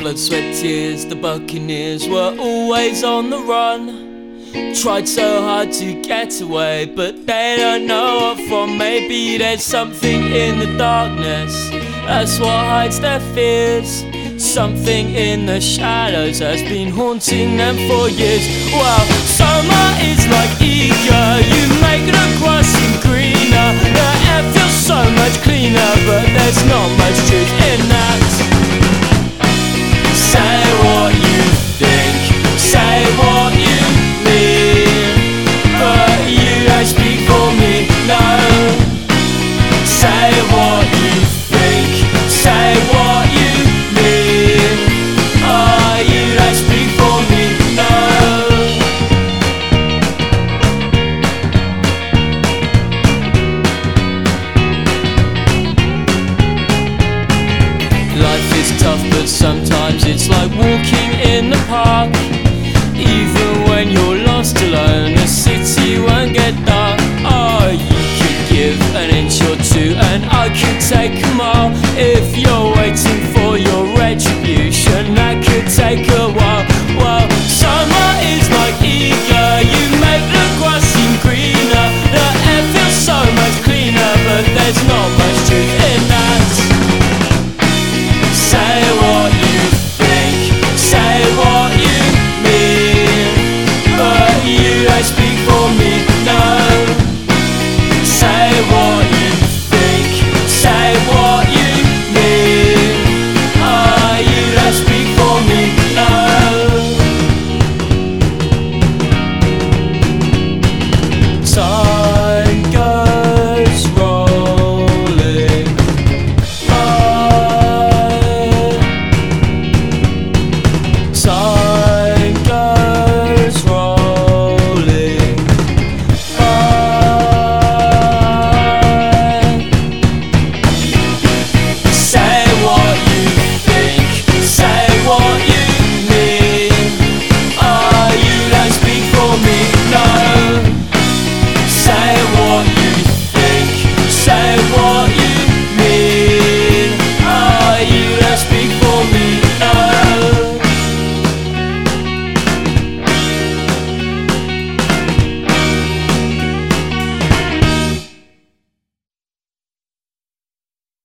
Blood, sweat, tears, the buccaneers were always on the run. Tried so hard to get away, but they don't know what from. Maybe there's something in the darkness, that's what hides their fears. Something in the shadows has been haunting them for years. Well, summer is like eager, you make the grass seem greener. The air feels so much cleaner, but there's not much truth in that. Say what you think, say what you mean, but you don't speak for me, no. Say what you think, say what you mean, oh, you don't speak for me, no. Life is tough, but sometimes it's like walking in the park. Even when you're lost alone,